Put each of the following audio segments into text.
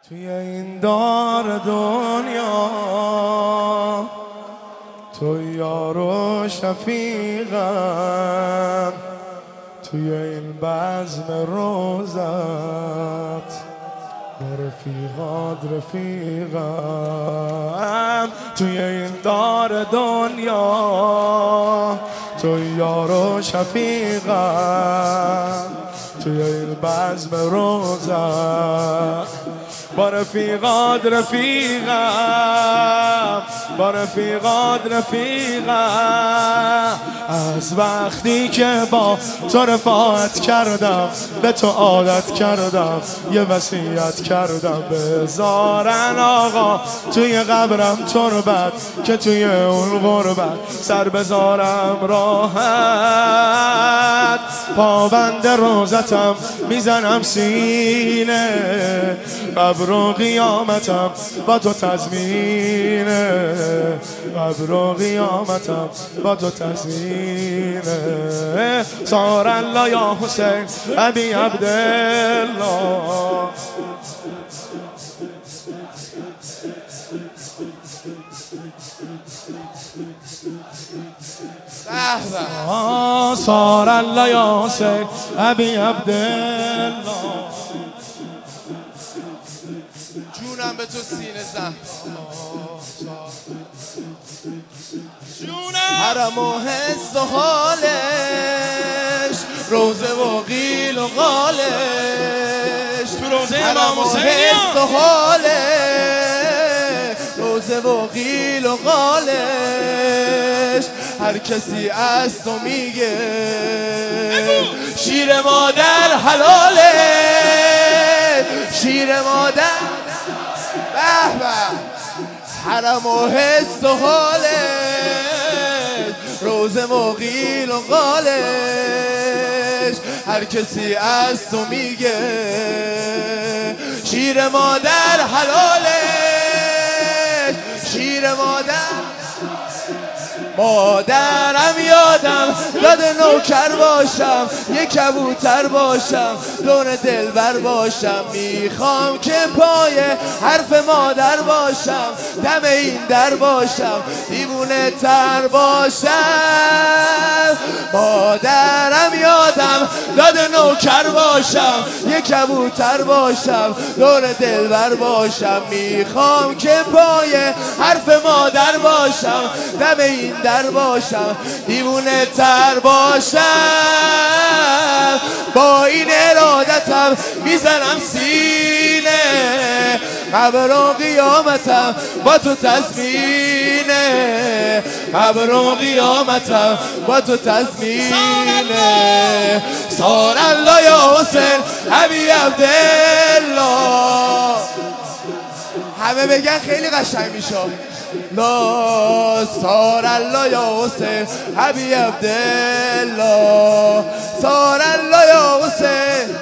توی این دار دنیا تو یار و شفیقم، توی این بزم روزت با رفیقات رفیقم. توی این دار دنیا تو یار و شفیقم، توی این بزم روزت با رفیقات رفیقم، با رفیقات رفیقم. از وقتی که با تو رفاقت کردم به تو عادت کردم، یه وصیت کردم بذارن آقا توی قبرم تربت، که توی اون غربت سر بذارم راحت. پابند روزتم میزنم سینه، قبر و قیامتم با تو تضمینه، قبر و قیامتم با تو تضمینه. صار الله یا حسین ابی عبدالله. صار الله یا حسین ابی عبدالله. جونم به تو سینه زن، حرم و حس و حالش، روزه و قیل و قالش، تو روزه حرم و حس و حالش، روزه و قیل و قالش. هر کسی از تو میگه شیر مادر حلاله، شیر مادر به به. حرم و حس و حالش، روزه و قیل و قالش. هر کسی از تو میگه شیر مادر حلالش، شیر مادر. مادرم یادم داده نوکر باشم، یک کبوتر باشم، دور دلبر باشم. میخوام که پای حرف مادر باشم، دم این در باشم، دیوونه تر باشم. مادرم یادم داده نوکر باشم، یک کبوتر باشم، دور دلبر باشم. میخوام که پای حرف مادر باشم، دم این در باشم، دیوونه تر باشم. با این ارادتم میزنم سینه، قبر و قیامتم با تو تضمینه، قبر و قیامتم با تو تضمینه. صار الله یا حسین ابی عبدالله. همه بگن خیلی قشنگ میشه. لا صار الله یا حسین ابی عبدالله، صار الله یا حسین.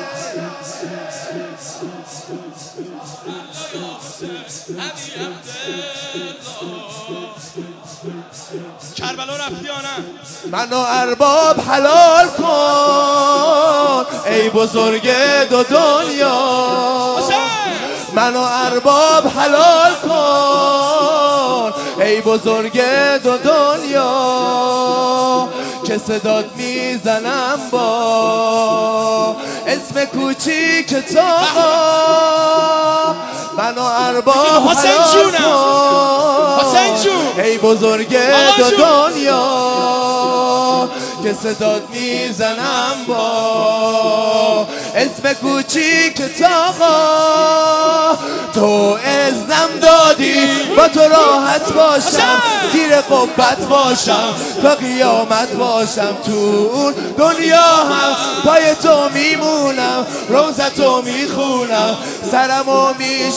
کربلا رفتی یا نه؟ منو ارباب حلال کن ای بزرگ دو دنیا، منو ارباب حلال کن ای بزرگ دو دنیا. که صدات میزنم با اسم کوچیک تاقا، منو ارباب حلال کن ای بزرگ دو دنیا. که صدات میزنم با اسم کوچیک تاقا. تو اذنم دادی با تو راحت باشم، زیر قبت باشم تا قیامت باشم. تو اون دنیا هم پای تو میمونم، روزتو میخونم، سرمو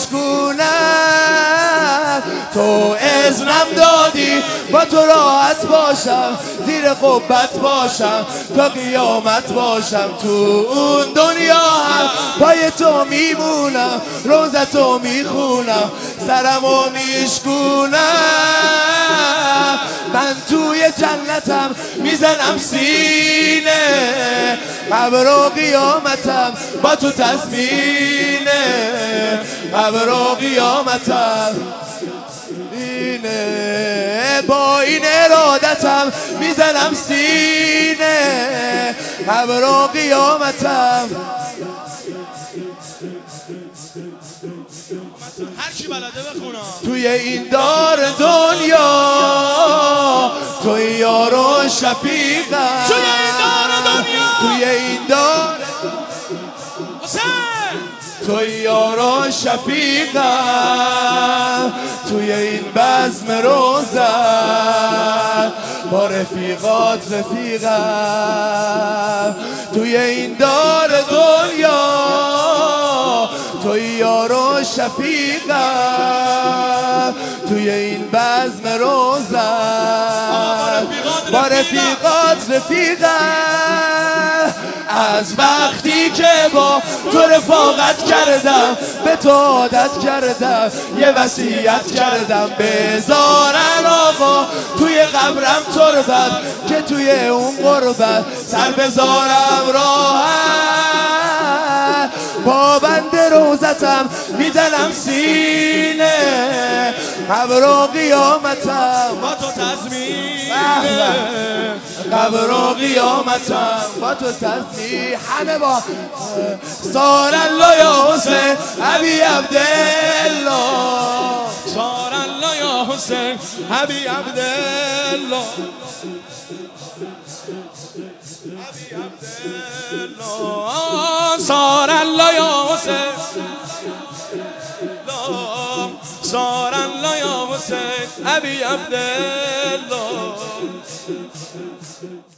میشکونم. تو اذنم دادی با تو راحت باشم، زیر قبت باشم تا قیامت باشم. تو اون دنیا هم پای تو میمونم، روزتو میخونم، سرمو میشکونم. من توی جنتم میزنم سینه قبر و قیامتم با تو تضمینه قبر و قیامتم اینه با این ارادتم میزنم سینه قبر و قیامتم هر کی بلده بخونا توی این دار دنیا توی یار و شفیقم توی این دار دنیا توی این دار توی یار و شفیقم توی این بزم روزم با رفیقات رفیقم توی این دار دنیا توی یار و شفیقم توی این بزم روزم با رفیقات رفیقم از وقتی که با تو رفاقت کردم به تو عادت کردم یه وصیت کردم بذارن آقا توی قبرم تربت که توی اون غربت سر بذارم راحت با بند روزتم میزنم سینه قبر و قیامتم با تو تضمین قبر و قیامتم با تو تضمین همه با سار الله یا حسین ابی عبدالله سار الله یا حسین ابی عبدالله سار الله یا حسین سار الله یا حسین ابی عبدالله